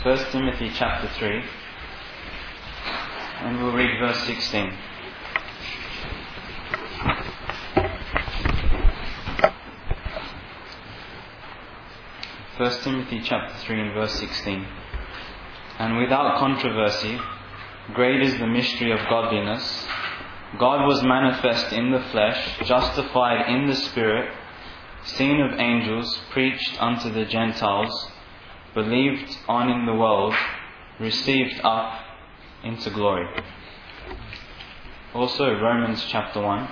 1 Timothy chapter 3, and we'll read verse 16. First Timothy chapter 3 and verse 16. And without controversy, great is the mystery of godliness. God was manifest in the flesh, justified in the Spirit, seen of angels, preached unto the Gentiles, believed on in the world, received up into glory. Also Romans chapter 1.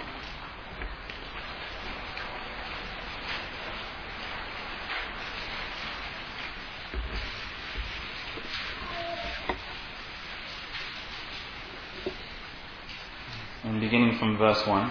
And beginning from verse 1.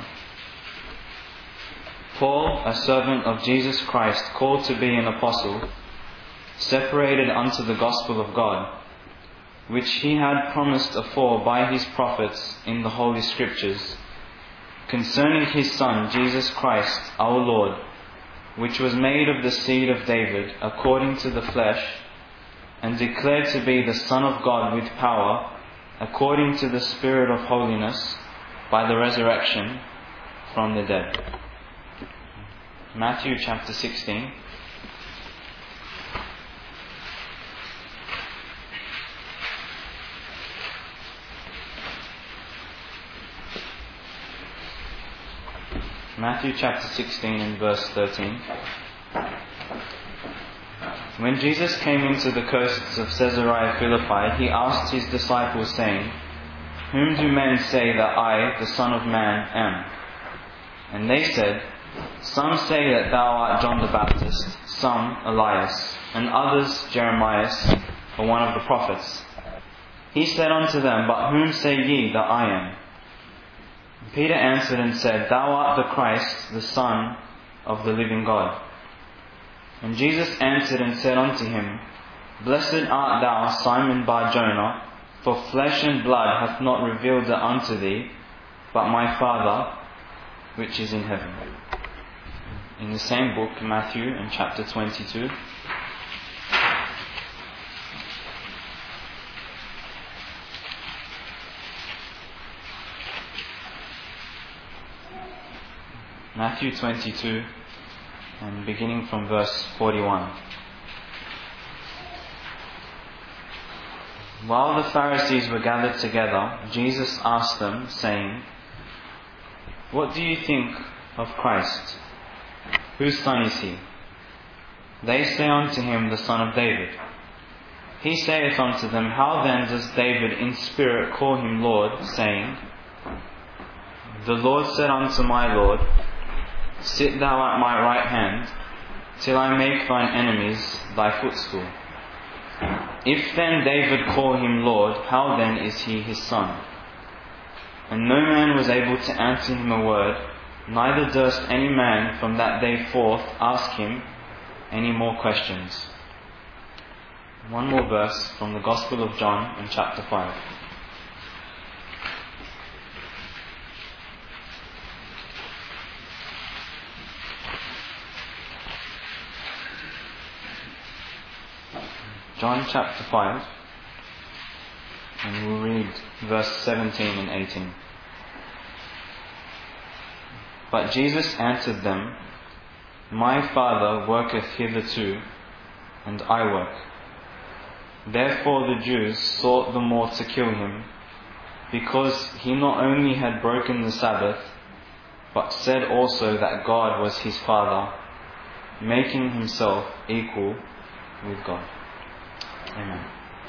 Paul, a servant of Jesus Christ, called to be an apostle, separated unto the gospel of God, which he had promised afore by his prophets in the Holy Scriptures, concerning his Son, Jesus Christ, our Lord, which was made of the seed of David, according to the flesh, and declared to be the Son of God with power, according to the Spirit of holiness, by the resurrection from the dead. Matthew chapter 16. Matthew chapter 16 and verse 13. When Jesus came into the coasts of Caesarea Philippi, he asked his disciples, saying, Whom do men say that I, the Son of Man, am? And they said, Some say that thou art John the Baptist, some Elias, and others Jeremias, or one of the prophets. He said unto them, But whom say ye that I am? Peter answered and said, Thou art the Christ, the Son of the living God. And Jesus answered and said unto him, Blessed art thou, Simon Bar-Jonah, for flesh and blood hath not revealed it unto thee, but my Father which is in heaven. In the same book, Matthew, in chapter 22. Matthew 22, and beginning from verse 41. While the Pharisees were gathered together, Jesus asked them, saying, What do you think of Christ? Whose son is he? They say unto him, The son of David. He saith unto them, How then does David in spirit call him Lord, saying, The Lord said unto my Lord, Sit thou at my right hand, till I make thine enemies thy footstool. If then David call him Lord, how then is he his son? And no man was able to answer him a word, neither durst any man from that day forth ask him any more questions. One more verse from the Gospel of John in chapter 5. John chapter 5, and we'll read verse 17 and 18. But Jesus answered them, My Father worketh hitherto, and I work. Therefore the Jews sought the more to kill him, because he not only had broken the Sabbath, but said also that God was his Father, making himself equal with God. Amen.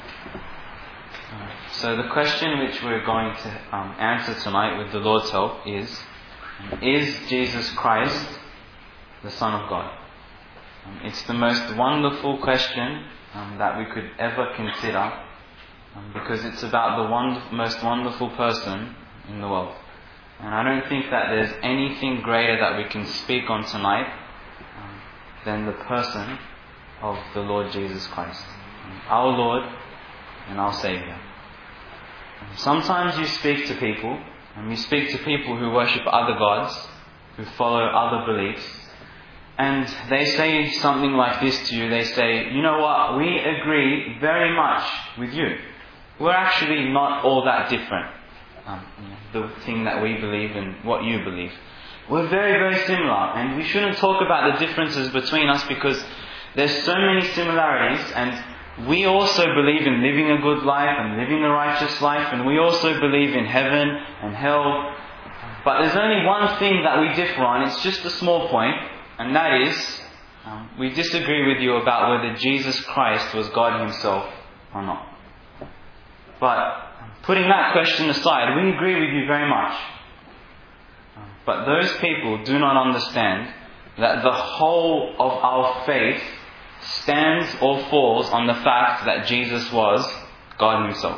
So the question which we're going to answer tonight with the Lord's help is Jesus Christ the Son of God? It's the most wonderful question that we could ever consider, because it's about the most wonderful person in the world. And I don't think that there's anything greater that we can speak on tonight than the person of the Lord Jesus Christ, our Lord and our Saviour. Sometimes you speak to people, and you speak to people who worship other gods, who follow other beliefs, and they say something like this to you. They say, you know what, we agree very much with you. We're actually not all that different. The thing that we believe and what you believe. We're very, very similar, and we shouldn't talk about the differences between us because there's so many similarities, and we also believe in living a good life and living a righteous life, and we also believe in heaven and hell. But there's only one thing that we differ on. It's just a small point, and that is we disagree with you about whether Jesus Christ was God Himself or not. But putting that question aside, we agree with you very much. But those people do not understand that the whole of our faith stands or falls on the fact that Jesus was God Himself.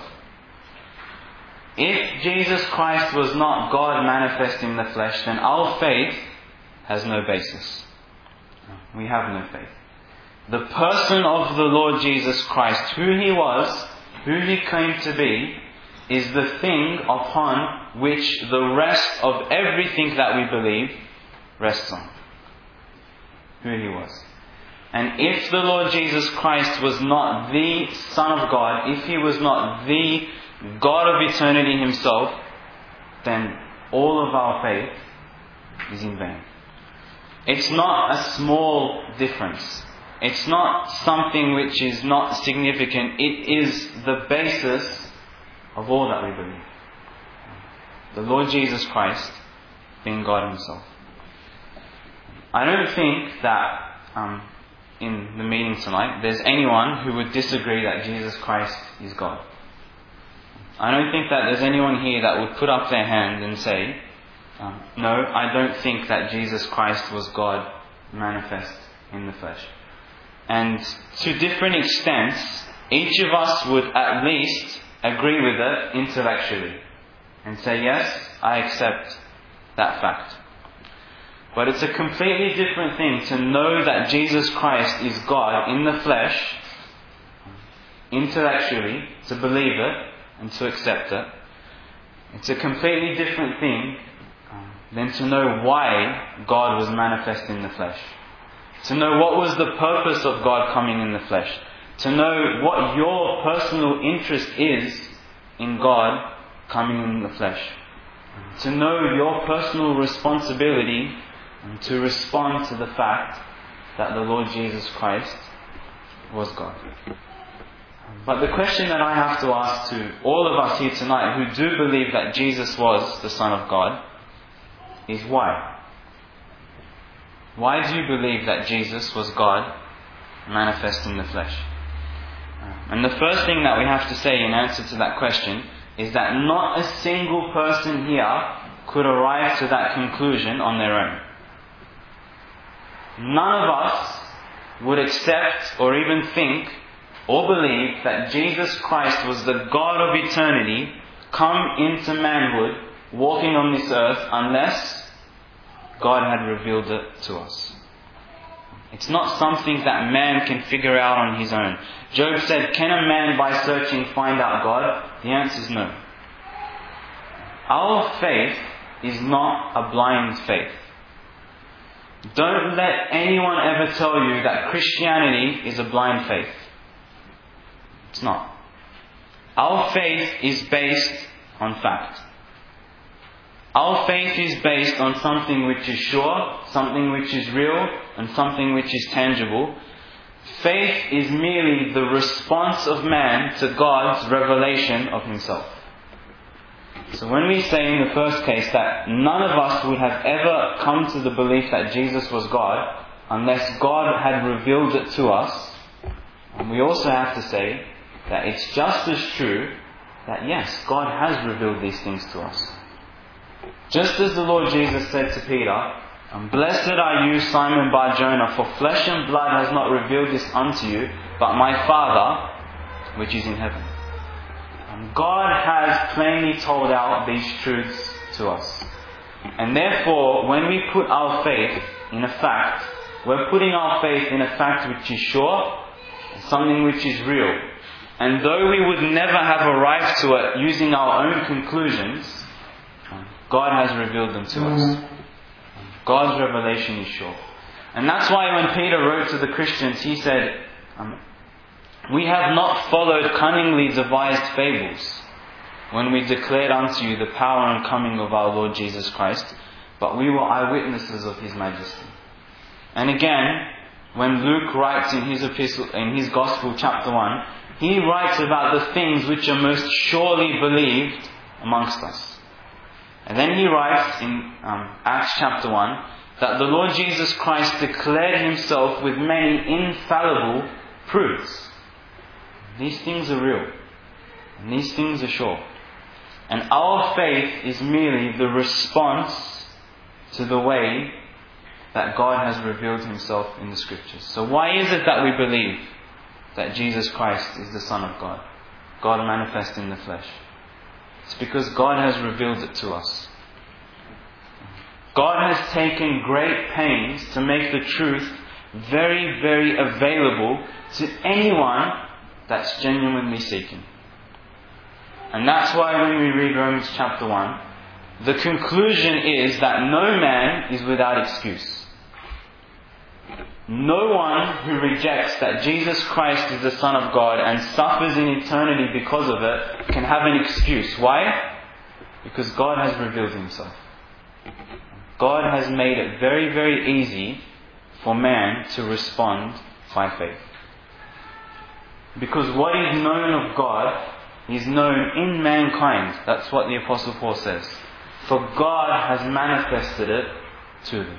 If Jesus Christ was not God manifest in the flesh, then our faith has no basis. We have no faith. The person of the Lord Jesus Christ, who He was, who He came to be, is the thing upon which the rest of everything that we believe rests on. Who He was. And if the Lord Jesus Christ was not the Son of God, if He was not the God of eternity Himself, then all of our faith is in vain. It's not a small difference. It's not something which is not significant. It is the basis of all that we believe. The Lord Jesus Christ being God Himself. I don't think that in the meeting tonight there's anyone who would disagree that Jesus Christ is God. I don't think that there's anyone here that would put up their hand and say, no, I don't think that Jesus Christ was God manifest in the flesh. And to different extents, each of us would at least agree with it intellectually and say, yes, I accept that fact. But it's a completely different thing to know that Jesus Christ is God in the flesh, intellectually, to believe it and to accept it. It's a completely different thing than to know why God was manifest in the flesh. To know what was the purpose of God coming in the flesh. To know what your personal interest is in God coming in the flesh. To know your personal responsibility and to respond to the fact that the Lord Jesus Christ was God. But the question that I have to ask to all of us here tonight who do believe that Jesus was the Son of God is why? Why do you believe that Jesus was God manifest in the flesh? And the first thing that we have to say in answer to that question is that not a single person here could arrive to that conclusion on their own. None of us would accept or even think or believe that Jesus Christ was the God of eternity come into manhood walking on this earth unless God had revealed it to us. It's not something that man can figure out on his own. Job said, can a man by searching find out God? The answer is no. Our faith is not a blind faith. Don't let anyone ever tell you that Christianity is a blind faith. It's not. Our faith is based on fact. Our faith is based on something which is sure, something which is real, and something which is tangible. Faith is merely the response of man to God's revelation of Himself. So when we say in the first case that none of us would have ever come to the belief that Jesus was God unless God had revealed it to us, and we also have to say that it's just as true that yes, God has revealed these things to us. Just as the Lord Jesus said to Peter, blessed are you, Simon Bar-Jonah, for flesh and blood has not revealed this unto you, but my Father which is in heaven. God has plainly told out these truths to us. And therefore, when we put our faith in a fact, we're putting our faith in a fact which is sure, something which is real. And though we would never have arrived to it using our own conclusions, God has revealed them to us. God's revelation is sure. And that's why when Peter wrote to the Christians, he said, we have not followed cunningly devised fables when we declared unto you the power and coming of our Lord Jesus Christ, but we were eyewitnesses of His majesty. And again, when Luke writes in his epistle, in his Gospel, chapter 1, he writes about the things which are most surely believed amongst us. And then he writes in Acts chapter 1 that the Lord Jesus Christ declared Himself with many infallible proofs. These things are real. And these things are sure. And our faith is merely the response to the way that God has revealed Himself in the Scriptures. So why is it that we believe that Jesus Christ is the Son of God? God manifest in the flesh. It's because God has revealed it to us. God has taken great pains to make the truth very, very available to anyone that's genuinely seeking. And that's why when we read Romans chapter 1, the conclusion is that no man is without excuse. No one who rejects that Jesus Christ is the Son of God and suffers in eternity because of it can have an excuse. Why? Because God has revealed Himself. God has made it very, very easy for man to respond by faith. Because what is known of God is known in mankind. That's what the Apostle Paul says. For God has manifested it to them.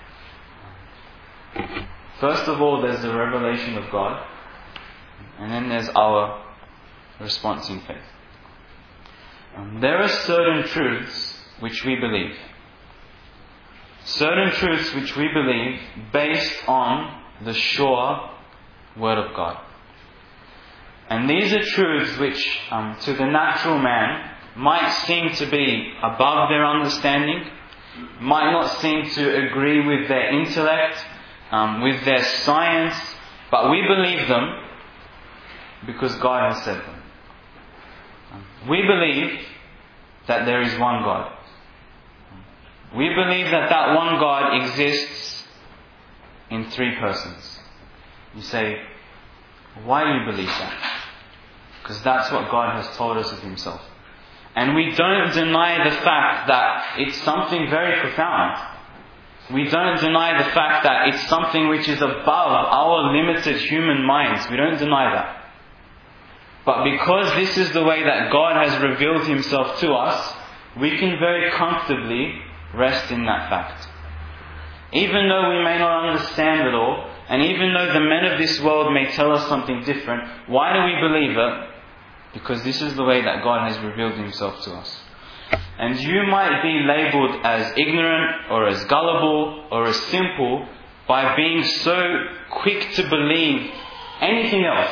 First of all, there's the revelation of God. And then there's our response in faith. There are certain truths which we believe. Certain truths which we believe based on the sure Word of God. And these are truths which, to the natural man, might seem to be above their understanding, might not seem to agree with their intellect, with their science, but we believe them because God has said them. We believe that there is one God. We believe that that one God exists in three persons. You say, why do you believe that? Because that's what God has told us of Himself. And we don't deny the fact that it's something very profound. We don't deny the fact that it's something which is above our limited human minds. We don't deny that. But because this is the way that God has revealed Himself to us, we can very comfortably rest in that fact. Even though we may not understand it all, and even though the men of this world may tell us something different, why do we believe it? Because this is the way that God has revealed Himself to us. And you might be labelled as ignorant or as gullible or as simple by being so quick to believe anything else.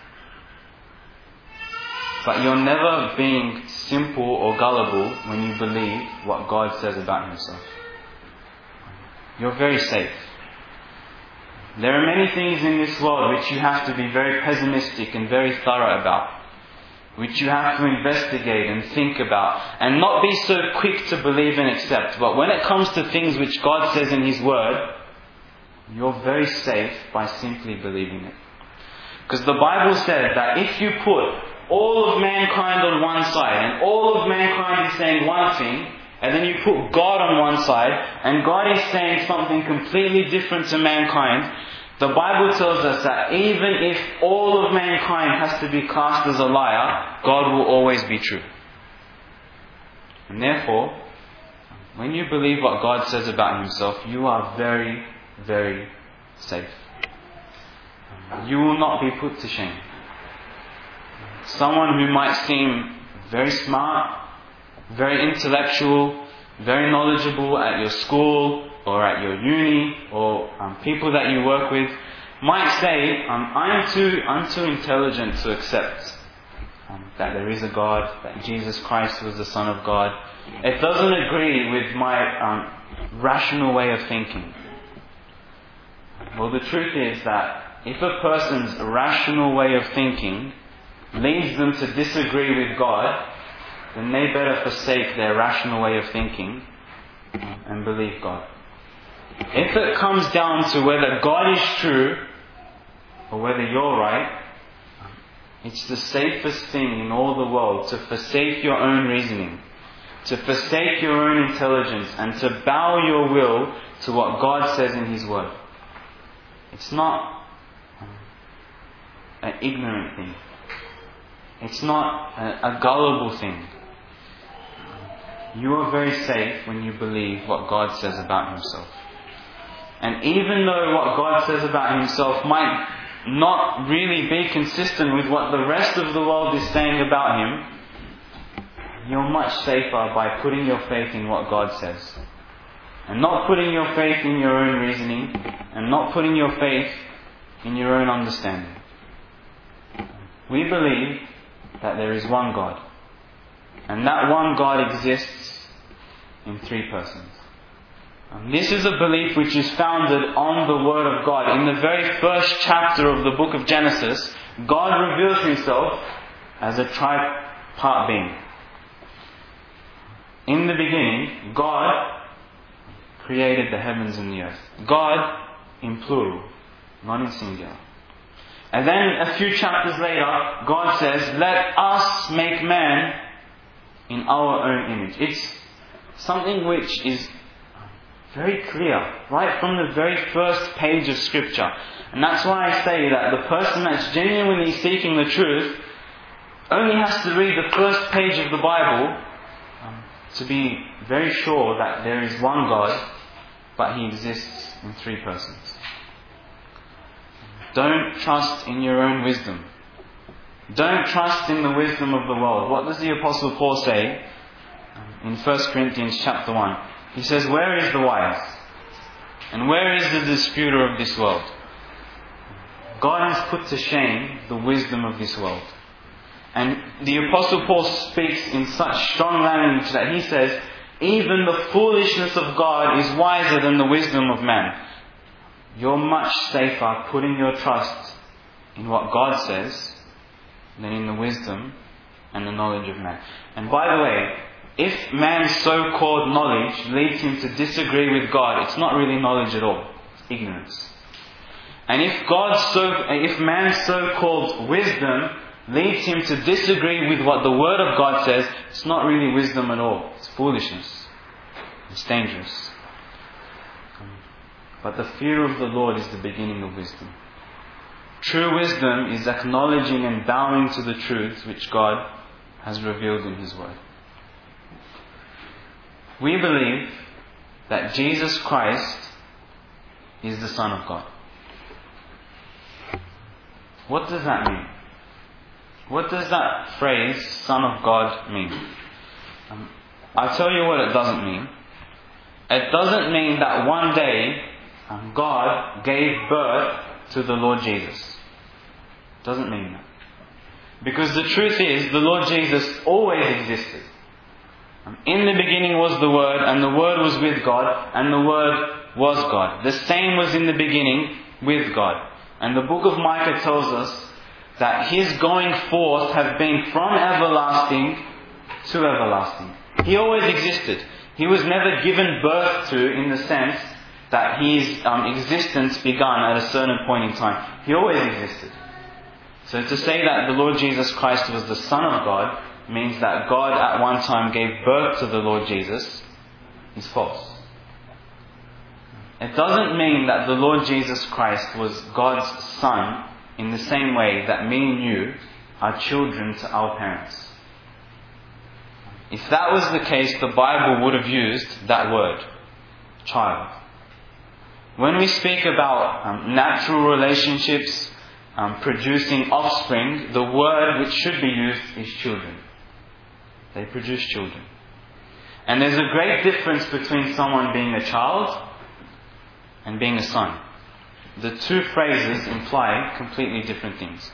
But you're never being simple or gullible when you believe what God says about Himself. You're very safe. There are many things in this world which you have to be very pessimistic and very thorough about, which you have to investigate and think about, and not be so quick to believe and accept. But when it comes to things which God says in His Word, you're very safe by simply believing it. Because the Bible says that if you put all of mankind on one side, and all of mankind is saying one thing, and then you put God on one side, and God is saying something completely different to mankind, the Bible tells us that even if all of mankind has to be cast as a liar, God will always be true. And therefore, when you believe what God says about Himself, you are very, very safe. You will not be put to shame. Someone who might seem very smart, very intellectual, very knowledgeable at your school or at your uni or people that you work with might say, I'm too intelligent to accept that there is a God, that Jesus Christ was the Son of God. It doesn't agree with my rational way of thinking. Well, the truth is that if a person's rational way of thinking leads them to disagree with God, then they better forsake their rational way of thinking and believe God. if it comes down to whether God is true or whether you're right, it's the safest thing in all the world to forsake your own reasoning, to forsake your own intelligence, and to bow your will to what God says in His Word. It's not an ignorant thing. It's not a gullible thing. You are very safe when you believe what God says about Himself. And even though what God says about Himself might not really be consistent with what the rest of the world is saying about Him, you're much safer by putting your faith in what God says. And not putting your faith in your own reasoning, and not putting your faith in your own understanding. We believe that there is one God. And that one God exists in three persons. And this is a belief which is founded on the Word of God. In the very first chapter of the book of Genesis, God reveals Himself as a tripart being. In the beginning, God created the heavens and the earth. God in plural, not in singular. And then a few chapters later, God says, "Let us make man in our own image." It's something which is very clear, right from the very first page of Scripture. And that's why I say that the person that's genuinely seeking the truth only has to read the first page of the Bible to be very sure that there is one God, but He exists in three persons. Don't trust in your own wisdom. Don't trust in the wisdom of the world. What does the Apostle Paul say in 1 Corinthians chapter 1? He says, "Where is the wise? And where is the disputer of this world? God has put to shame the wisdom of this world." And the Apostle Paul speaks in such strong language that he says, even the foolishness of God is wiser than the wisdom of man. You're much safer putting your trust in what God says than in the wisdom and the knowledge of man. And by the way, if man's so-called knowledge leads him to disagree with God, it's not really knowledge at all. It's ignorance. And if man's so-called wisdom leads him to disagree with what the Word of God says, it's not really wisdom at all. It's foolishness. It's dangerous. But the fear of the Lord is the beginning of wisdom. True wisdom is acknowledging and bowing to the truths which God has revealed in His Word. We believe that Jesus Christ is the Son of God. What does that mean? What does that phrase, Son of God, mean? I'll tell you what it doesn't mean. It doesn't mean that one day God gave birth to the Lord Jesus. It doesn't mean that. Because the truth is, the Lord Jesus always existed. In the beginning was the Word, and the Word was with God, and the Word was God. The same was in the beginning with God. And the book of Micah tells us that His going forth have been from everlasting to everlasting. He always existed. He was never given birth to in the sense that His existence began at a certain point in time. He always existed. So to say that the Lord Jesus Christ was the Son of God means that God at one time gave birth to the Lord Jesus is false. It doesn't mean that the Lord Jesus Christ was God's Son in the same way that me and you are children to our parents. If that was the case, the Bible would have used that word, child. When we speak about natural relationships producing offspring, the word which should be used is children. They produce children. And there's a great difference between someone being a child and being a son. The two phrases imply completely different things.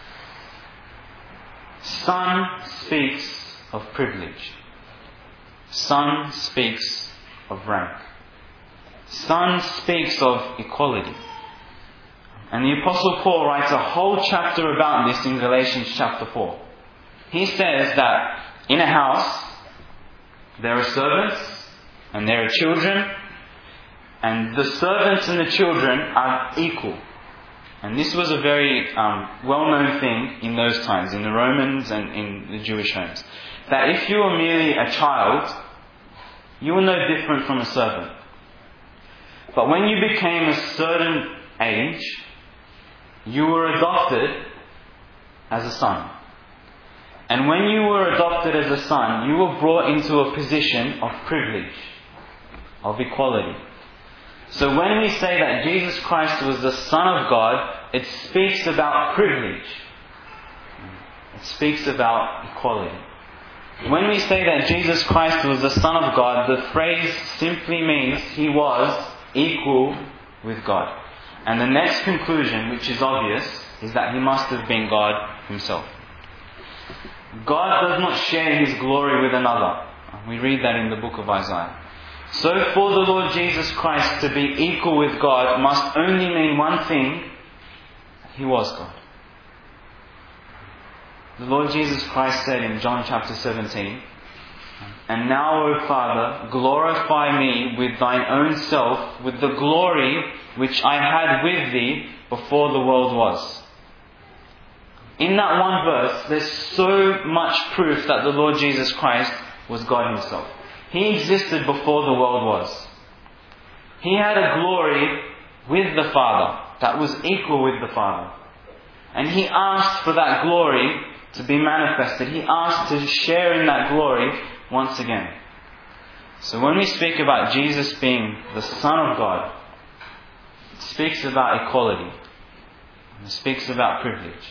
Son speaks of privilege. Son speaks of rank. Son speaks of equality. And the Apostle Paul writes a whole chapter about this in Galatians chapter 4. He says that in a house there are servants and there are children, And the servants and the children are equal. And this was a very well-known thing in those times, in the Romans and in the Jewish homes. That if you were merely a child, you were no different from a servant. But when you became a certain age, you were adopted as a son. And when you were adopted as a son, you were brought into a position of privilege, of equality. So when we say that Jesus Christ was the Son of God, it speaks about privilege. It speaks about equality. When we say that Jesus Christ was the Son of God, the phrase simply means He was equal with God. And the next conclusion, which is obvious, is that He must have been God Himself. God does not share His glory with another. We read that in the book of Isaiah. So for the Lord Jesus Christ to be equal with God must only mean one thing: He was God. The Lord Jesus Christ said in John chapter 17, "And now, O Father, glorify me with Thine own self, with the glory which I had with Thee before the world was." In that one verse, there's so much proof that the Lord Jesus Christ was God Himself. He existed before the world was. He had a glory with the Father that was equal with the Father. And He asked for that glory to be manifested. He asked to share in that glory once again. So when we speak about Jesus being the Son of God, it speaks about equality. It speaks about privilege.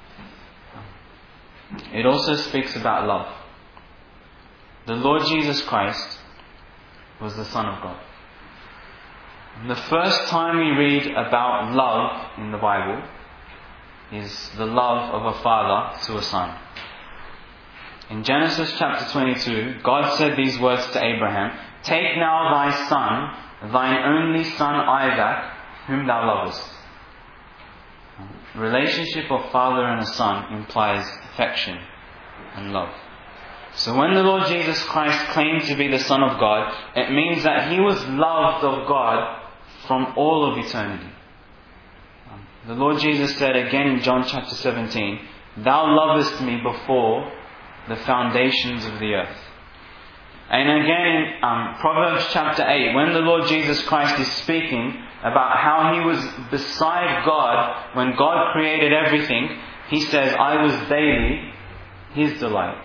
It also speaks about love. The Lord Jesus Christ was the Son of God. And the first time we read about love in the Bible is the love of a father to a son. In Genesis chapter 22, God said these words to Abraham, "Take now thy son, thine only son Isaac, whom thou lovest." The relationship of father and a son implies affection and love. So when the Lord Jesus Christ claimed to be the Son of God, it means that He was loved of God from all of eternity. The Lord Jesus said again in John chapter 17, "Thou lovest me before the foundations of the earth." And again in Proverbs chapter 8, when the Lord Jesus Christ is speaking about how He was beside God when God created everything, He says, "I was daily His delight."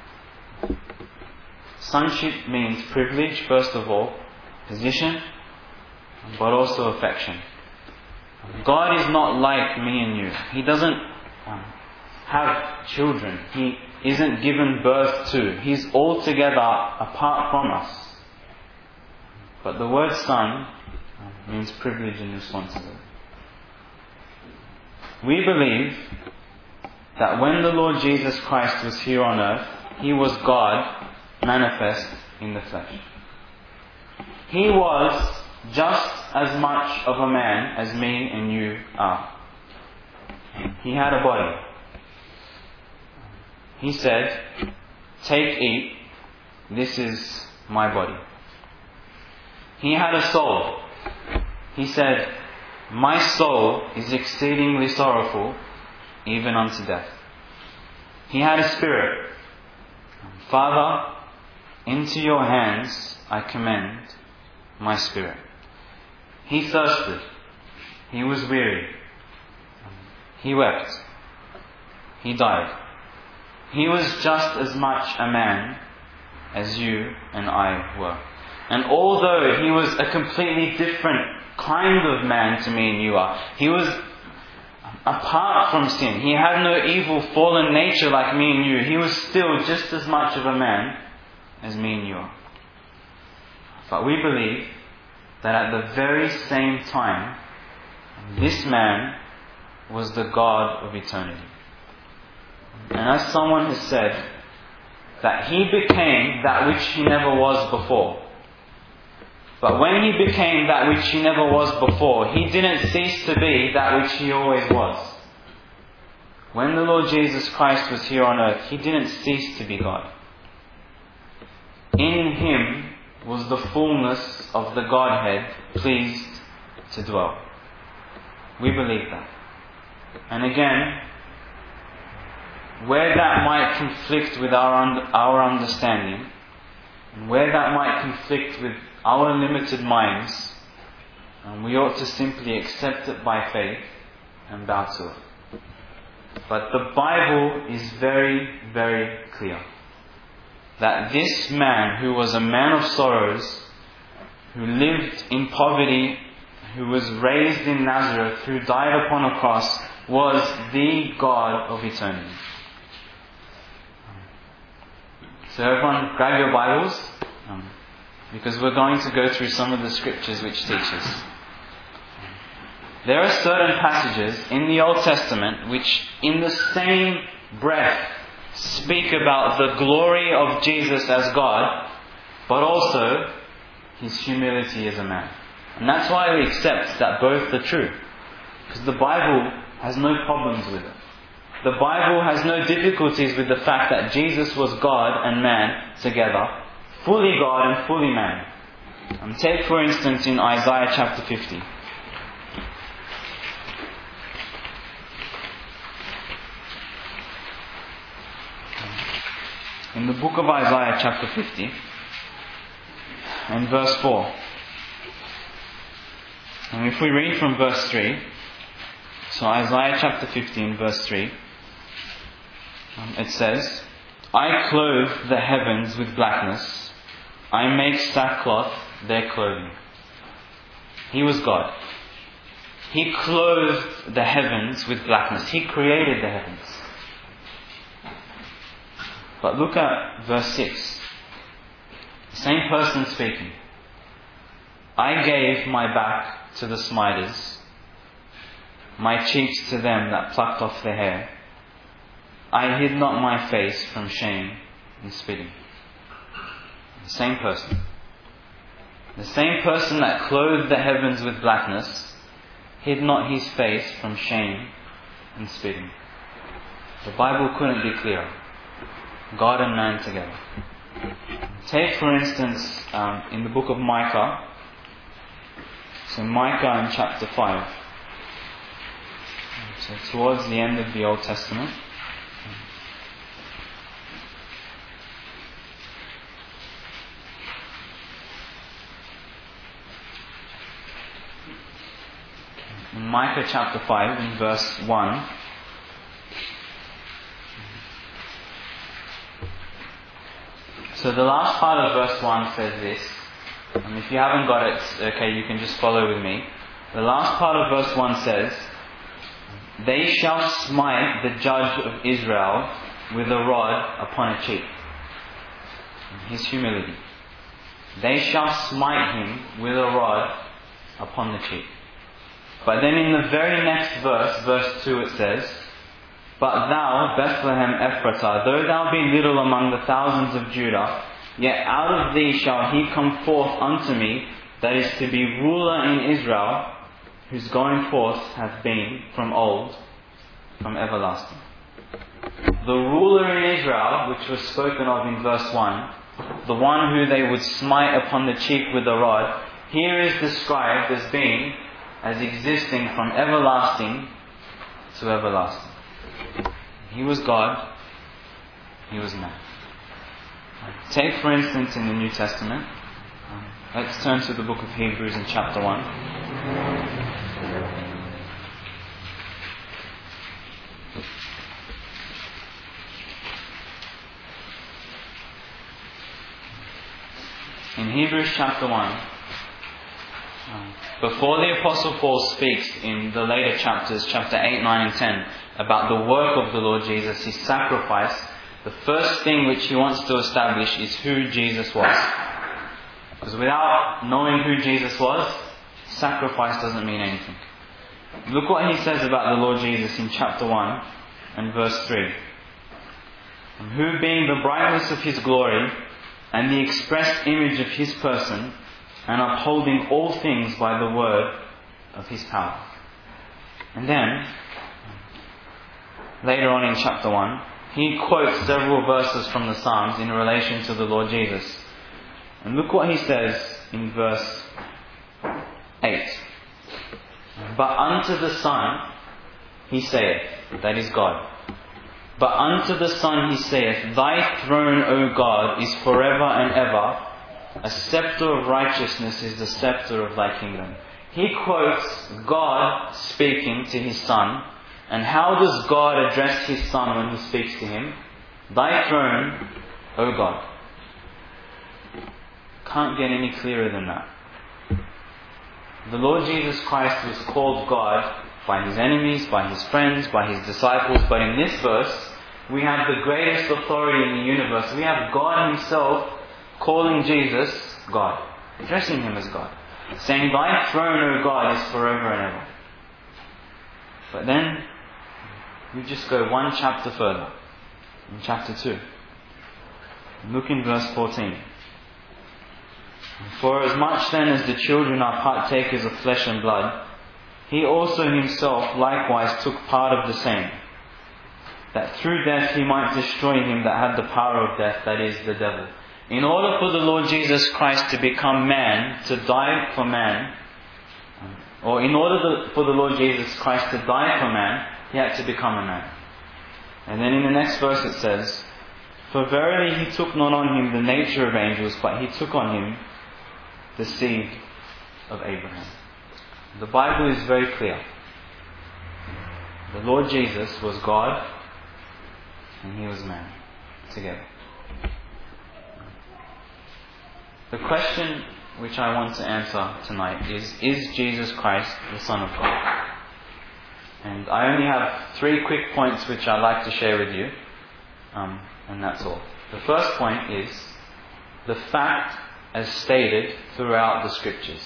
Sonship means privilege, first of all, position, but also affection. God is not like me and you. He doesn't have children. He isn't given birth to. He's altogether apart from us. But the word son means privilege and responsibility. We believe that when the Lord Jesus Christ was here on earth, He was God manifest in the flesh. He was just as much of a man as me and you are. He had a body. He said, "Take, eat, this is my body." He had a soul. He said, "My soul is exceedingly sorrowful, even unto death." He had a spirit. "Father, into your hands I commend my spirit." He thirsted. He was weary. He wept. He died. He was just as much a man as you and I were. And although He was a completely different kind of man to me and you are, He was apart from sin. He had no evil fallen nature like me and you. He was still just as much of a man as me and you are. But we believe that at the very same time, this man was the God of eternity. And as someone has said, that He became that which He never was before. But when He became that which He never was before, He didn't cease to be that which He always was. When the Lord Jesus Christ was here on earth, He didn't cease to be God. In Him was the fullness of the Godhead pleased to dwell. We believe that. And again, where that might conflict with our understanding, and where that might conflict with our limited minds, we ought to simply accept it by faith and bow to it. But the Bible is very, very clear that this man, who was a man of sorrows, who lived in poverty, who was raised in Nazareth, who died upon a cross, was the God of eternity. So everyone grab your Bibles, because we're going to go through some of the scriptures which teach us. There are certain passages in the Old Testament which in the same breath speak about the glory of Jesus as God, but also His humility as a man. And that's why we accept that both are true. Because the Bible has no problems with it. The Bible has no difficulties with the fact that Jesus was God and man together, fully God and fully man. And take for instance in Isaiah chapter 50. In the book of Isaiah chapter 50 and verse 4. And if we read from verse 3, so Isaiah chapter 15 verse 3, it says, I clothe the heavens with blackness, I make sackcloth their clothing. He was God. He clothed the heavens with blackness. He created the heavens. But look at verse 6. The same person speaking. I gave my back to the smiters, my cheeks to them that plucked off their hair. I hid not my face from shame and spitting. The same person. The same person that clothed the heavens with blackness hid not his face from shame and spitting. The Bible couldn't be clearer. God and man together. Take for instance in the book of Micah. So Micah in chapter 5. So towards the end of the Old Testament. In Micah chapter 5 in verse 1. So the last part of verse 1 says this. And if you haven't got it, okay, you can just follow with me. The last part of verse 1 says, they shall smite the judge of Israel with a rod upon a cheek. His humility. They shall smite him with a rod upon the cheek. But then in the very next verse, verse 2, it says, but thou, Bethlehem Ephratah, though thou be little among the thousands of Judah, yet out of thee shall he come forth unto me, that is to be ruler in Israel, whose going forth hath been from old, from everlasting. The ruler in Israel, which was spoken of in verse 1, the one who they would smite upon the cheek with a rod, here is described as being, as existing from everlasting to everlasting. He was God, He was man. Take for instance in the New Testament, let's turn to the book of Hebrews in chapter 1. In Hebrews chapter 1, before the Apostle Paul speaks in the later chapters, chapter 8, 9 and 10, about the work of the Lord Jesus, His sacrifice, the first thing which he wants to establish is who Jesus was. Because without knowing who Jesus was, sacrifice doesn't mean anything. Look what he says about the Lord Jesus in chapter 1 and verse 3. Who being the brightness of His glory and the express image of His person, and upholding all things by the word of His power. And then, later on in chapter 1, he quotes several verses from the Psalms in relation to the Lord Jesus. And look what he says in verse 8. But unto the Son he saith, that is God. But unto the Son he saith, Thy throne, O God, is forever and ever. A scepter of righteousness is the scepter of Thy kingdom. He quotes God speaking to His Son. And how does God address His Son when He speaks to Him? Thy throne, O God. Can't get any clearer than that. The Lord Jesus Christ was called God by His enemies, by His friends, by His disciples. But in this verse, we have the greatest authority in the universe. We have God Himself calling Jesus God, addressing Him as God, saying, Thy throne, O God, is forever and ever. But then, you just go one chapter further, in chapter 2. Look in verse 14. For as much then as the children are partakers of flesh and blood, He also Himself likewise took part of the same, that through death He might destroy him that had the power of death, that is, the devil. In order for the Lord Jesus Christ to become man, to die for man, or in order for the Lord Jesus Christ to die for man, He had to become a man. And then in the next verse it says, For verily He took not on Him the nature of angels, but He took on Him the seed of Abraham. The Bible is very clear. The Lord Jesus was God and He was man together. The question which I want to answer tonight is Jesus Christ the Son of God? And I only have 3 quick points which I'd like to share with you, and that's all. The first point is the fact as stated throughout the Scriptures.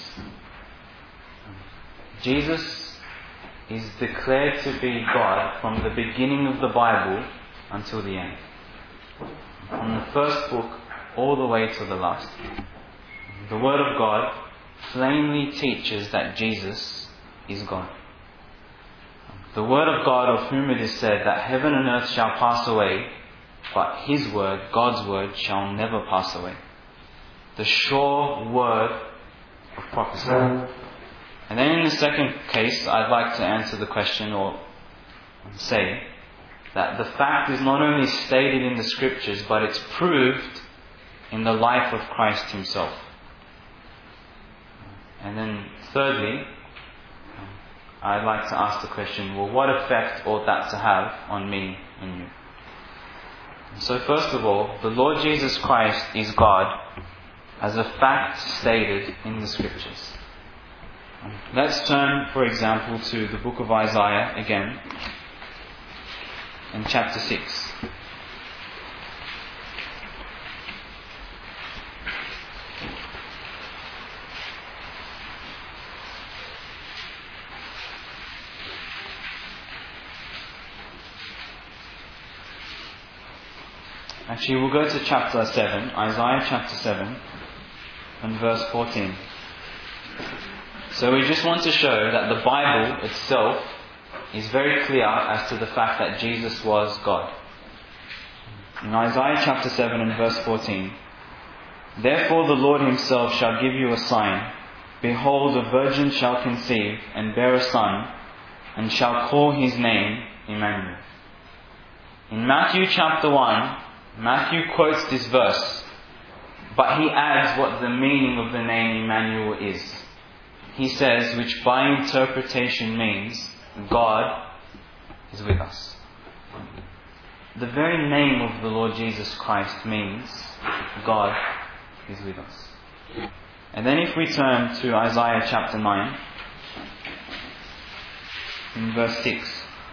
Jesus is declared to be God from the beginning of the Bible until the end. From the first book all the way to the last. The Word of God plainly teaches that Jesus is God. The Word of God, of whom it is said that heaven and earth shall pass away, but His Word, God's Word, shall never pass away. The sure word of prophecy. And then in the second case, I'd like to answer the question, or say that the fact is not only stated in the Scriptures, but it's proved in the life of Christ Himself. And then thirdly, I'd like to ask the question, well, what effect ought that to have on me and you? So first of all, the Lord Jesus Christ is God as a fact stated in the Scriptures. Let's turn, for example, to the book of Isaiah again, in chapter 6. Actually, we'll go to chapter 7, Isaiah chapter 7, and verse 14. So we just want to show that the Bible itself is very clear as to the fact that Jesus was God. In Isaiah chapter 7 and verse 14, Therefore the Lord Himself shall give you a sign. Behold, a virgin shall conceive and bear a son, and shall call his name Emmanuel. In Matthew chapter 1, Matthew quotes this verse, but he adds what the meaning of the name Emmanuel is. He says, which by interpretation means, God is with us. The very name of the Lord Jesus Christ means, God is with us. And then if we turn to Isaiah chapter 9, in verse 6.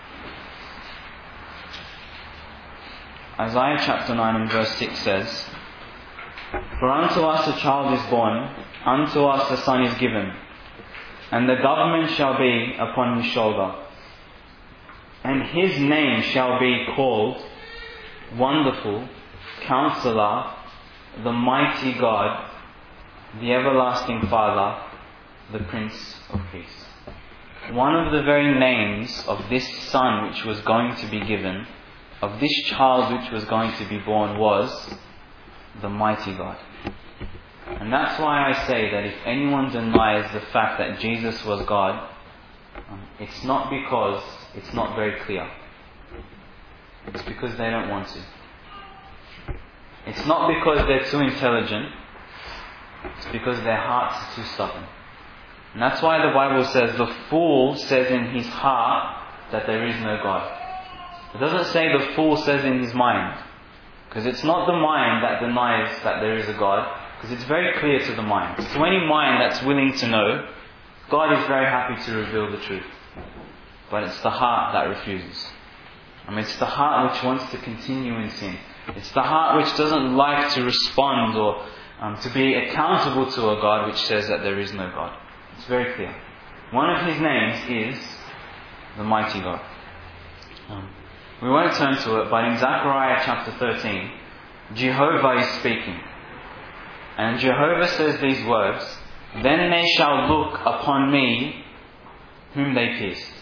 Isaiah chapter 9 and verse 6 says, For unto us a child is born, unto us a son is given, and the government shall be upon his shoulder. And his name shall be called Wonderful, Counselor, the Mighty God, the Everlasting Father, the Prince of Peace. One of the very names of this son which was going to be given, of this child which was going to be born, was the Mighty God. And that's why I say that if anyone denies the fact that Jesus was God, it's not because it's not very clear. It's because they don't want to. It's not because they're too intelligent. It's because their hearts are too stubborn. And that's why the Bible says the fool says in his heart that there is no God. It doesn't say the fool says in his mind. Because it's not the mind that denies that there is a God. Because it's very clear to the mind. To any mind that's willing to know, God is very happy to reveal the truth. But it's the heart that refuses. It's the heart which wants to continue in sin. It's the heart which doesn't like to respond or to be accountable to a God which says that there is no God. It's very clear. One of His names is the Mighty God. We won't turn to it, but in Zechariah chapter 13, Jehovah is speaking. And Jehovah says these words, "Then they shall look upon me whom they pierced."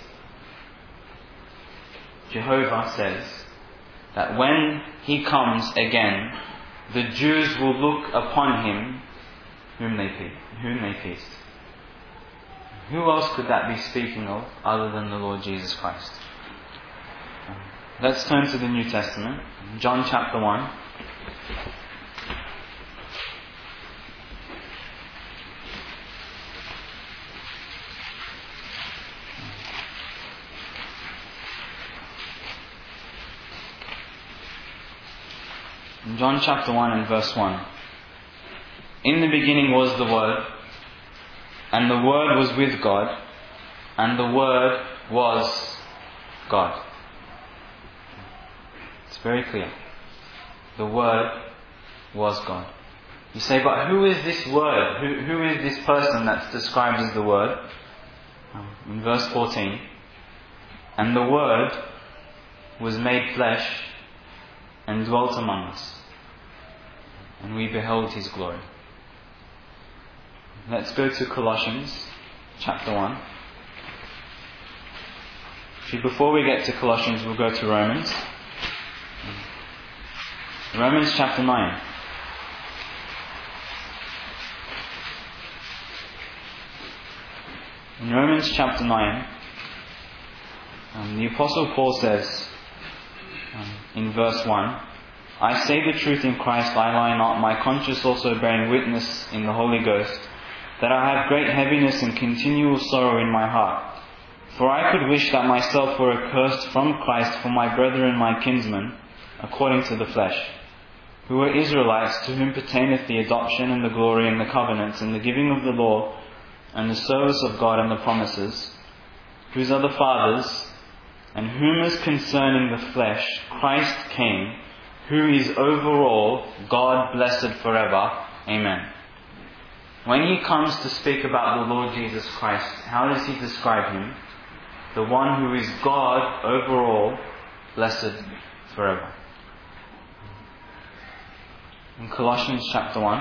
Jehovah says that when He comes again, the Jews will look upon Him whom they pierced. Who else could that be speaking of other than the Lord Jesus Christ? Let's turn to the New Testament. John chapter 1. John chapter 1 and verse 1. "In the beginning was the Word, and the Word was with God, and the Word was God." It's very clear. The Word was God. You say, but who is this Word? Who is this person that's described as the Word? In verse 14, "And the Word was made flesh and dwelt among us, and we beheld His glory." Let's go to Colossians chapter 1. Actually, before we get to Colossians, we'll go to Romans. Romans chapter 9. In Romans chapter 9, the Apostle Paul says in verse 1, "I say the truth in Christ, I lie not, my conscience also bearing witness in the Holy Ghost, that I have great heaviness and continual sorrow in my heart. For I could wish that myself were accursed from Christ for my brethren, my kinsmen, according to the flesh, who were Israelites, to whom pertaineth the adoption and the glory and the covenants and the giving of the law and the service of God and the promises, whose are the fathers, and whom as concerning the flesh Christ came, who is over all, God blessed forever. Amen." When He comes to speak about the Lord Jesus Christ, how does He describe Him? The one who is God over all, blessed forever. In Colossians chapter 1,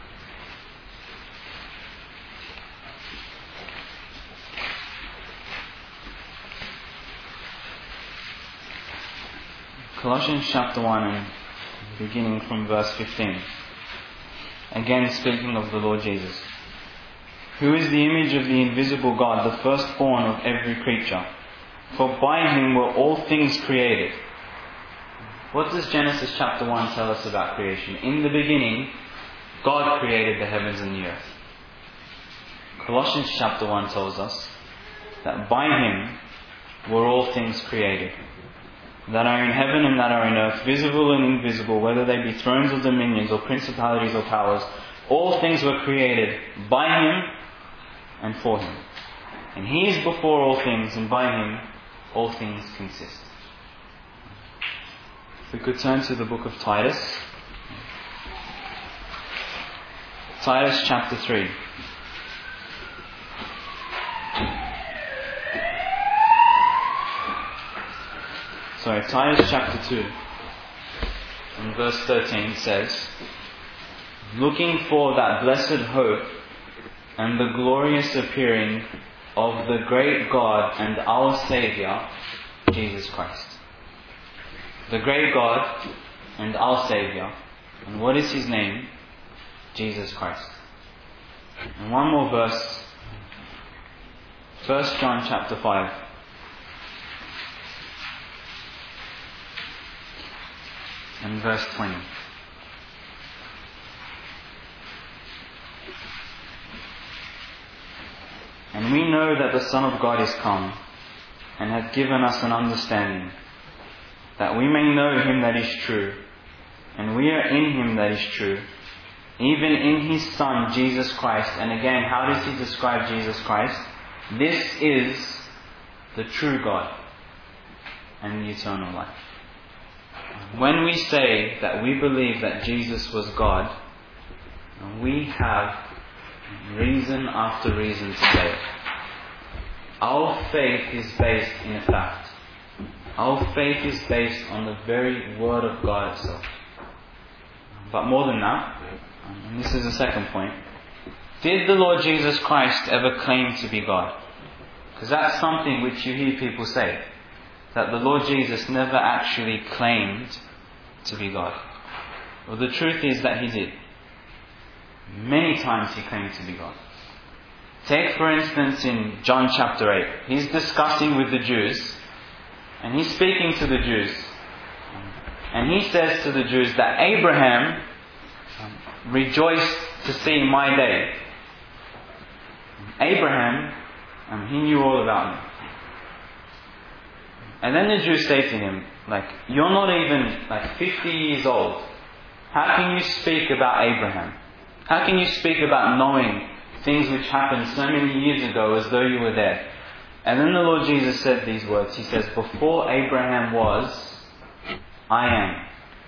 Colossians chapter 1 and beginning from verse 15. Again speaking of the Lord Jesus. "Who is the image of the invisible God, the firstborn of every creature? For by Him were all things created." What does Genesis chapter 1 tell us about creation? In the beginning, God created the heavens and the earth. Colossians chapter 1 tells us that by Him were all things created, that are in heaven and that are in earth, visible and invisible, whether they be thrones or dominions or principalities or powers. All things were created by Him and for Him. And He is before all things, and by Him all things consist. If we could turn to the book of Titus. Titus chapter 3. Titus chapter 2 and verse 13 says, "Looking for that blessed hope and the glorious appearing of the great God and our Saviour, Jesus Christ." The great God and our Saviour. And what is His name? Jesus Christ. And one more verse. 1 John chapter 5. And verse 20. And we know that the Son of God is come, and hath given us an understanding, that we may know Him that is true. And we are in Him that is true, even in His Son, Jesus Christ. And again, how does He describe Jesus Christ? This is the true God and the eternal life. When we say that we believe that Jesus was God, we have reason after reason to say it. Our faith is based in a fact. Our faith is based on the very Word of God itself. But more than that, and this is the second point, did the Lord Jesus Christ ever claim to be God? Because that's something which you hear people say, that the Lord Jesus never actually claimed to be God. Well, the truth is that He did. Many times He claimed to be God. Take, for instance, in John chapter 8. He's discussing with the Jews, and He's speaking to the Jews. And He says to the Jews that Abraham rejoiced to see my day. Abraham, he knew all about me. And then the Jews say to Him, you're not even 50 years old. How can you speak about Abraham? How can you speak about knowing things which happened so many years ago as though you were there? And then the Lord Jesus said these words. He says, before Abraham was, I am.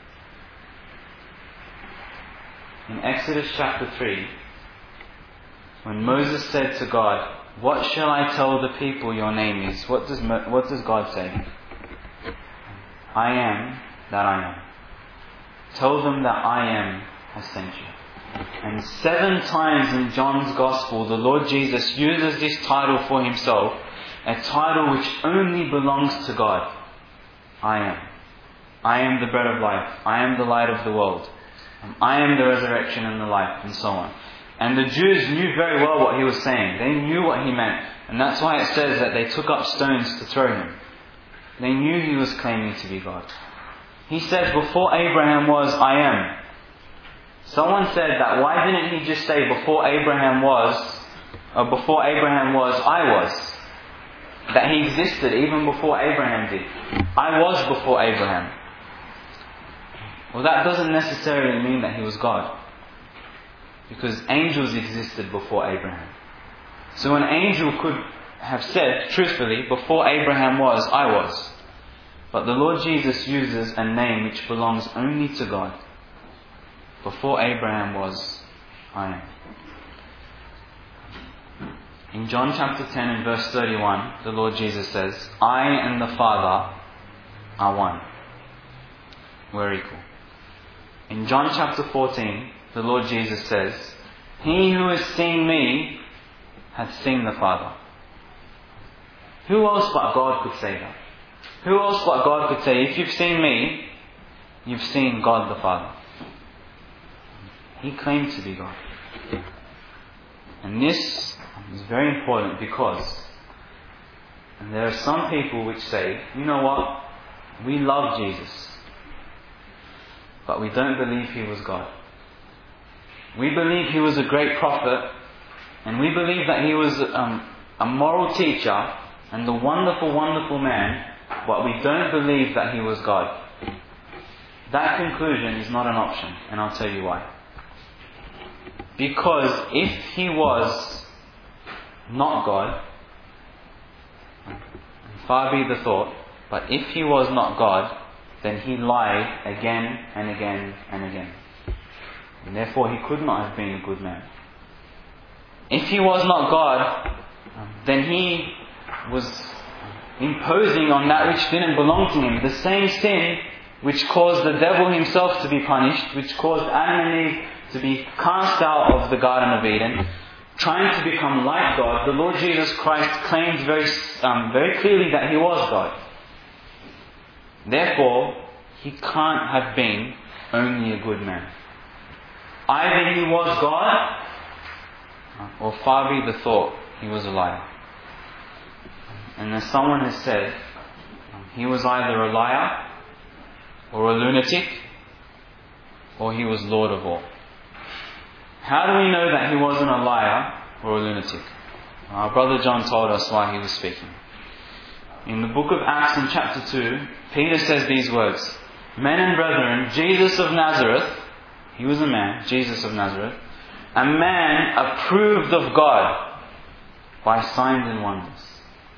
In Exodus chapter 3, when Moses said to God, what shall I tell the people your name is? What does God say? I am that I am. Tell them that I am has sent you. And 7 times in John's Gospel, the Lord Jesus uses this title for Himself, a title which only belongs to God. I am. I am the bread of life. I am the light of the world. I am the resurrection and the life, and so on. And the Jews knew very well what He was saying. They knew what He meant. And that's why it says that they took up stones to throw Him. They knew He was claiming to be God. He said, before Abraham was, I am. Someone said that, why didn't He just say, before Abraham was, I was? That He existed even before Abraham did. I was before Abraham. Well, that doesn't necessarily mean that He was God. Because angels existed before Abraham. So an angel could have said, truthfully, before Abraham was, I was. But the Lord Jesus uses a name which belongs only to God. Before Abraham was, I am. In John chapter 10 and verse 31, the Lord Jesus says, I and the Father are one. We're equal. In John chapter 14, the Lord Jesus says, he who has seen me hath seen the Father. Who else but God could say that? Who else but God could say, if you've seen me, you've seen God the Father? He claimed to be God. And this is very important because there are some people which say, you know what? We love Jesus, but we don't believe He was God. We believe He was a great prophet, and we believe that He was a moral teacher and a wonderful, wonderful man, but we don't believe that He was God. That conclusion is not an option, and I'll tell you why. Because if He was not God, far be the thought, but if He was not God, then He lied again and again and again. And therefore He could not have been a good man. If He was not God, then He was imposing on that which didn't belong to Him. The same sin which caused the devil himself to be punished, which caused Adam and Eve to be cast out of the Garden of Eden, trying to become like God, the Lord Jesus Christ claimed very clearly that He was God. Therefore, He can't have been only a good man. Either He was God, or far be the thought, he was a liar. And as someone has said, he was either a liar, or a lunatic, or he was Lord of all. How do we know that he wasn't a liar or a lunatic? Our brother John told us while he was speaking. In the book of Acts in chapter 2, Peter says these words, "Men and brethren, Jesus of Nazareth," he was a man, Jesus of Nazareth, "a man approved of God by signs and wonders."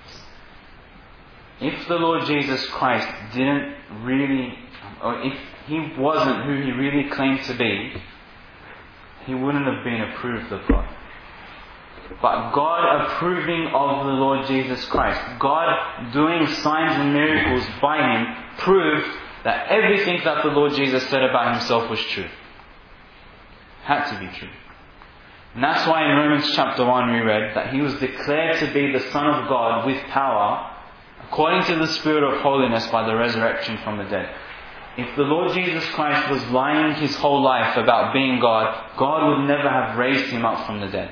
If the Lord Jesus Christ didn't really, or if he wasn't who he really claimed to be, he wouldn't have been approved of God. But God approving of the Lord Jesus Christ, God doing signs and miracles by him, proved that everything that the Lord Jesus said about himself was true. Had to be true. And that's why in Romans chapter 1 we read that he was declared to be the Son of God with power, according to the Spirit of holiness by the resurrection from the dead. If the Lord Jesus Christ was lying his whole life about being God, God would never have raised him up from the dead.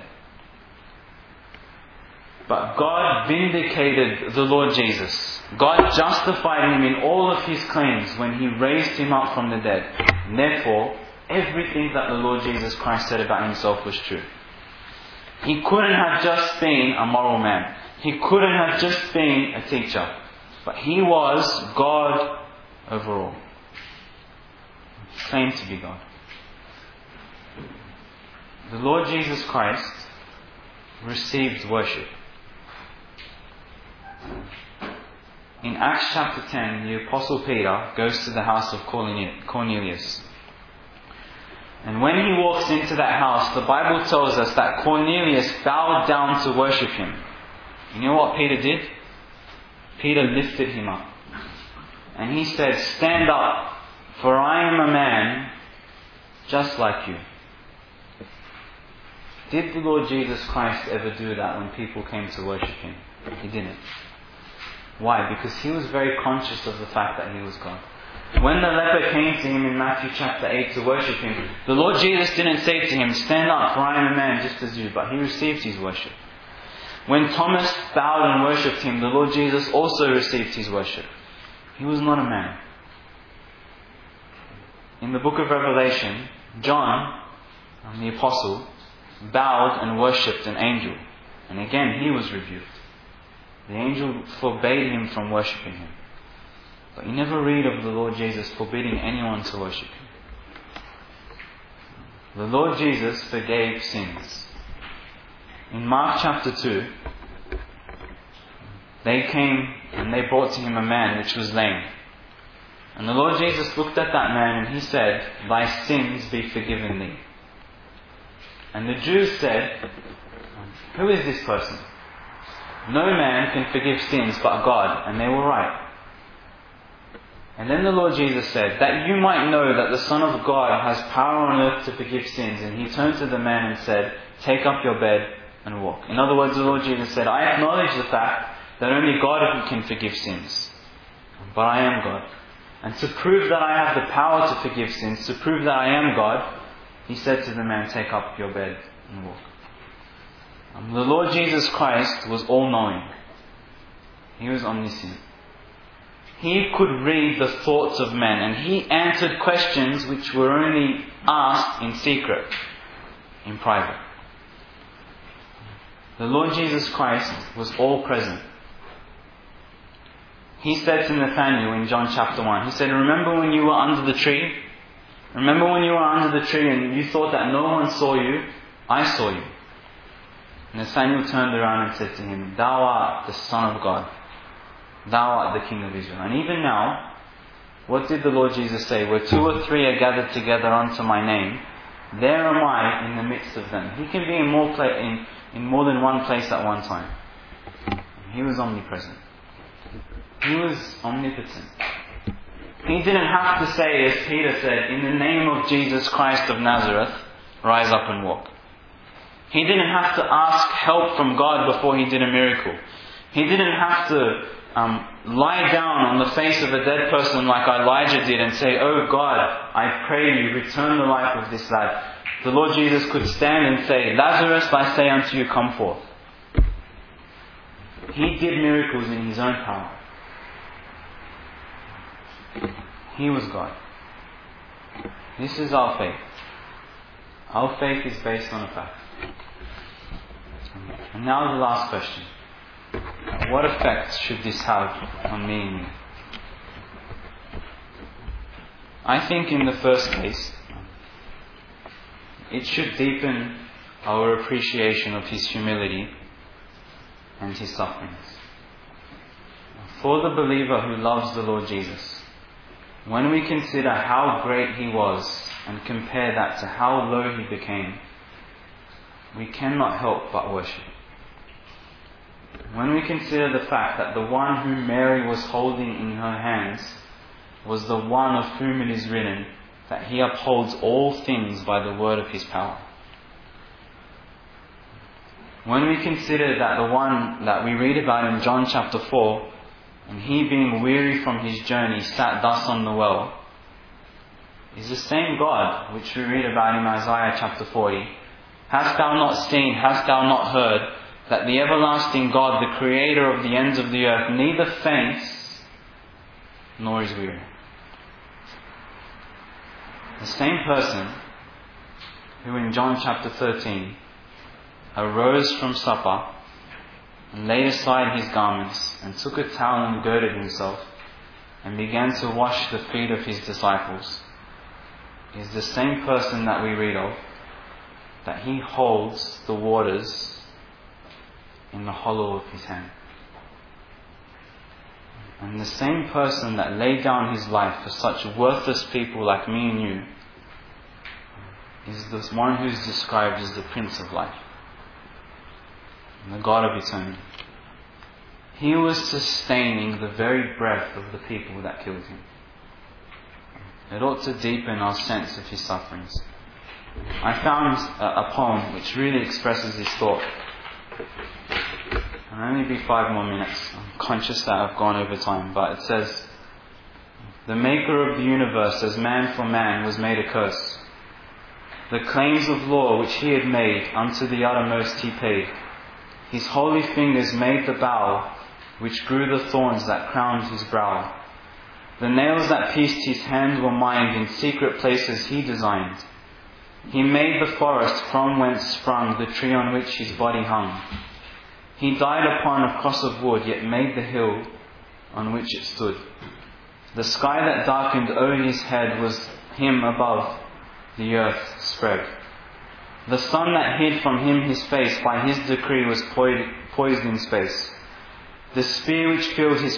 But God vindicated the Lord Jesus. God justified him in all of his claims when he raised him up from the dead. And therefore, everything that the Lord Jesus Christ said about himself was true. He couldn't have just been a moral man. He couldn't have just been a teacher. But he was God over all. He claimed to be God. The Lord Jesus Christ received worship. In Acts chapter 10, the Apostle Peter goes to the house of Cornelius. And when he walks into that house, the Bible tells us that Cornelius bowed down to worship him. You know what Peter did? Peter lifted him up. And he said, "Stand up, for I am a man just like you." Did the Lord Jesus Christ ever do that when people came to worship him? He didn't. Why? Because he was very conscious of the fact that he was God. When the leper came to him in Matthew chapter 8 to worship him, the Lord Jesus didn't say to him, "Stand up, for I am a man just as you," but he received his worship. When Thomas bowed and worshipped him, the Lord Jesus also received his worship. He was not a man. In the book of Revelation, John, the apostle, bowed and worshipped an angel. And again, he was rebuked. The angel forbade him from worshipping him. But you never read of the Lord Jesus forbidding anyone to worship him. The Lord Jesus forgave sins. In Mark chapter 2, they came and they brought to him a man which was lame. And the Lord Jesus looked at that man and he said, "Thy sins be forgiven thee." And the Jews said, "Who is this person? No man can forgive sins but God." And they were right. And then the Lord Jesus said, "That you might know that the Son of God has power on earth to forgive sins." And he turned to the man and said, "Take up your bed and walk." In other words, the Lord Jesus said, "I acknowledge the fact that only God can forgive sins. But I am God. And to prove that I have the power to forgive sins, to prove that I am God," he said to the man, "Take up your bed and walk." The Lord Jesus Christ was all-knowing. He was omniscient. He could read the thoughts of men, and he answered questions which were only asked in secret, in private. The Lord Jesus Christ was all-present. He said to Nathanael in John chapter 1, he said, "Remember when you were under the tree? Remember when you were under the tree and you thought that no one saw you? I saw you." Nathanael turned around and said to him, "Thou art the Son of God. Thou art the King of Israel." And even now, what did the Lord Jesus say? "Where 2 or 3 are gathered together unto my name, there am I in the midst of them." He can be in more than one place at one time. He was omnipresent. He was omnipotent. He didn't have to say, as Peter said, "In the name of Jesus Christ of Nazareth, rise up and walk." He didn't have to ask help from God before he did a miracle. He didn't have to lie down on the face of a dead person like Elijah did and say, "Oh God, I pray you, return the life of this lad." the Lord Jesus could stand and say, Lazarus, I say unto you, come forth. He did miracles in His own power. He was God. This is our faith. Our faith is based on a fact. And now the last question. What effect should this have on me and you? I think in the first case, it should deepen our appreciation of His humility and His sufferings. For the believer who loves the Lord Jesus, when we consider how great He was and compare that to how low He became, we cannot help but worship. When we consider the fact that the one whom Mary was holding in her hands was the one of whom it is written that He upholds all things by the word of His power. When we consider that the one that we read about in John chapter 4, and He being weary from His journey sat thus on the well, is the same God which we read about in Isaiah chapter 40. Hast thou not seen, hast thou not heard, that the everlasting God, the creator of the ends of the earth, neither faints nor is weary? The same person who in John chapter 13 arose from supper and laid aside his garments and took a towel and girded himself and began to wash the feet of His disciples is the same person that we read of, that He holds the waters in the hollow of His hand. And the same person that laid down His life for such worthless people like me and you is this one who is described as the Prince of Life, and the God of eternity. He was sustaining the very breath of the people that killed Him. It ought to deepen our sense of His sufferings. I found a poem which really expresses this thought. It'll only be 5 more minutes. I'm conscious that I've gone over time, but it says, the Maker of the universe as man for man was made a curse. The claims of law which He had made unto the uttermost He paid. His holy fingers made the bough which grew the thorns that crowned His brow. The nails that pierced His hand were mined in secret places He designed. He made the forest from whence sprung the tree on which His body hung. He died upon a cross of wood, yet made the hill on which it stood. The sky that darkened o'er His head was Him above the earth spread. The sun that hid from Him His face by His decree was poised in space. The spear which spilled His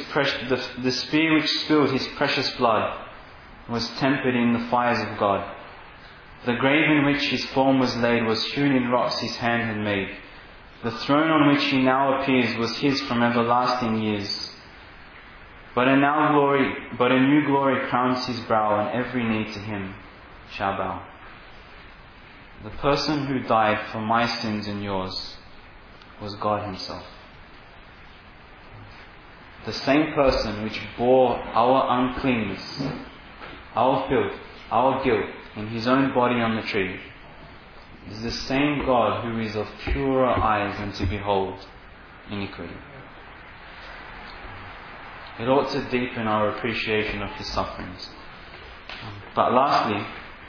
precious blood was tempered in the fires of God. The grave in which His form was laid was hewn in rocks His hand had made. The throne on which He now appears was His from everlasting years. But a new glory crowns His brow, and every knee to Him shall bow. The person who died for my sins and yours was God Himself. The same person which bore our uncleanness, our filth, our guilt in His own body on the tree, is the same God who is of purer eyes than to behold iniquity. It ought to deepen our appreciation of His sufferings. But lastly,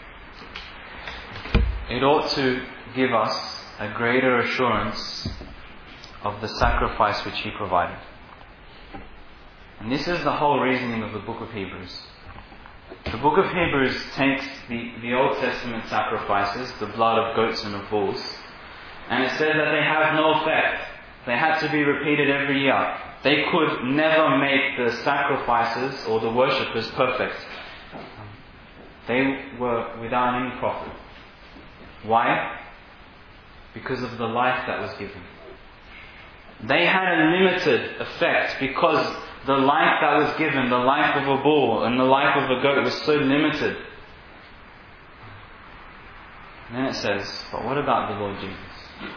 it ought to give us a greater assurance of the sacrifice which He provided. And this is the whole reasoning of the book of Hebrews. The book of Hebrews takes the Old Testament sacrifices, the blood of goats and of bulls, and it says that they have no effect. They had to be repeated every year. They could never make the sacrifices or the worshippers perfect. They were without any profit. Why? Because of the life that was given. They had a limited effect because the life that was given, the life of a bull and the life of a goat, was so limited. And then it says, but what about the Lord Jesus?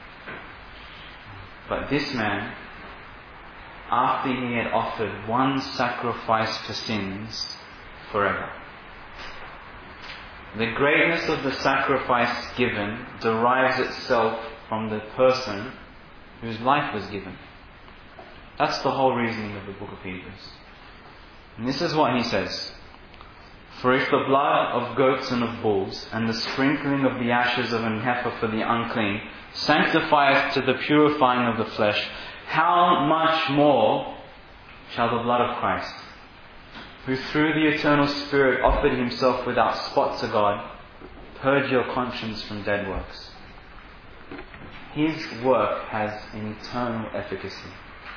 But this man, after He had offered one sacrifice for sins forever. The greatness of the sacrifice given derives itself from the person whose life was given. That's the whole reasoning of the book of Hebrews. And this is what he says. For if the blood of goats and of bulls, and the sprinkling of the ashes of an heifer for the unclean, sanctifieth to the purifying of the flesh, how much more shall the blood of Christ, who through the eternal Spirit offered himself without spot to God, purge your conscience from dead works. His work has an eternal efficacy.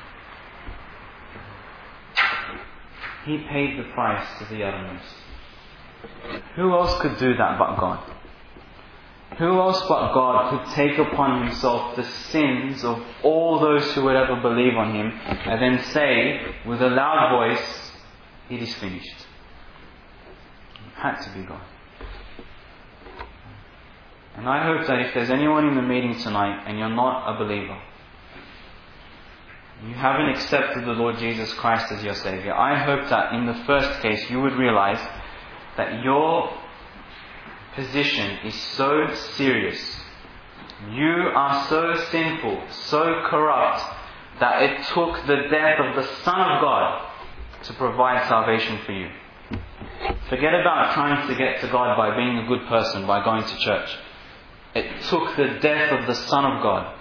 He paid the price to the uttermost. Who else could do that but God? Who else but God could take upon himself the sins of all those who would ever believe on him and then say with a loud voice, it is finished? It had to be God. And I hope that if there's anyone in the meeting tonight and you're not a believer, you haven't accepted the Lord Jesus Christ as your Saviour, I hope that in the first case you would realize that your position is so serious. You are so sinful, so corrupt, that it took the death of the Son of God to provide salvation for you. Forget about trying to get to God by being a good person, by going to church. It took the death of the Son of God.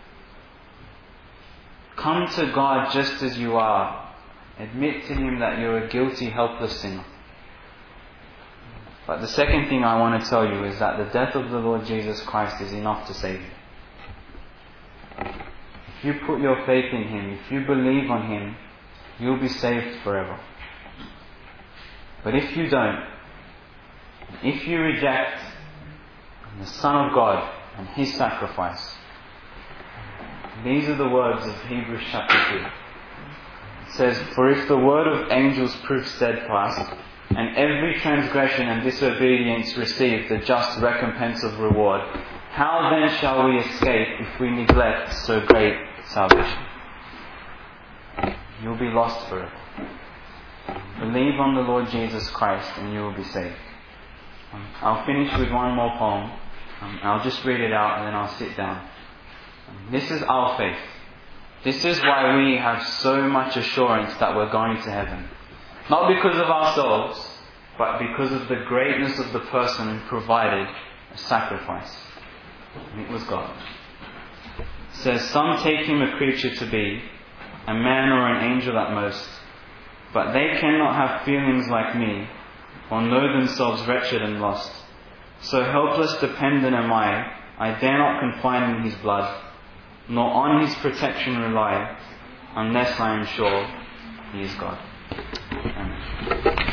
Come to God just as you are. Admit to Him that you're a guilty, helpless sinner. But the second thing I want to tell you is that the death of the Lord Jesus Christ is enough to save you. If you put your faith in Him, if you believe on Him, you'll be saved forever. But if you don't, if you reject the Son of God and His sacrifice, these are the words of Hebrews chapter 2. It says, for if the word of angels proved steadfast, and every transgression and disobedience received the just recompense of reward, how then shall we escape if we neglect so great salvation? You'll be lost forever. Believe on the Lord Jesus Christ and you will be saved. I'll finish with one more poem. I'll just read it out and then I'll sit down. This is our faith. This is why we have so much assurance that we're going to heaven. Not because of ourselves, but because of the greatness of the person who provided a sacrifice. And it was God. It says, some take him a creature to be, a man or an angel at most, but they cannot have feelings like me, or know themselves wretched and lost. So helpless dependent am I dare not confide in his blood, nor on his protection rely, unless I am sure he is God. Amen.